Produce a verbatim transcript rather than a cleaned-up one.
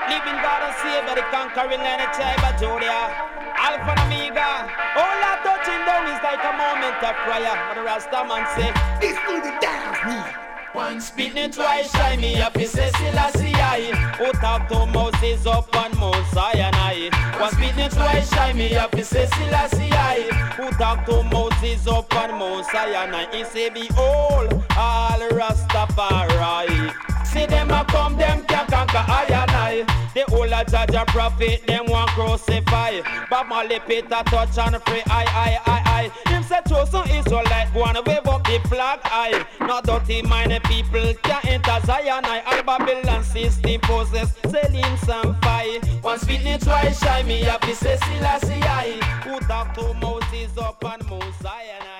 Living God and Savior, the conquering line of tribe of Judah. Alpha and Omega. All that touching down is like a moment of prayer. But the Rasta man say, this will be dance me. One spitting twice, shy me up, he says, Selassie I. Who talk to Moses up on Mount Sinai. One spitting twice, shy me up, he says, Selassie I. Who talk to Moses up on Mount Sinai. He say, behold, all Rastafari. See them a come, them can't conquer I and I. The whole a judge a prophet, them want crucify. But Molly Peter touch and free, I, I, I, I. Him say chosen Israelite, go and wave up the flag, I. Not dirty minded people can't enter Zion, I. All Babylon system possess, selling some fire. One speaking twice, shy me up, he says Selassie I. Who talk to Moses up on Mount Zion, I.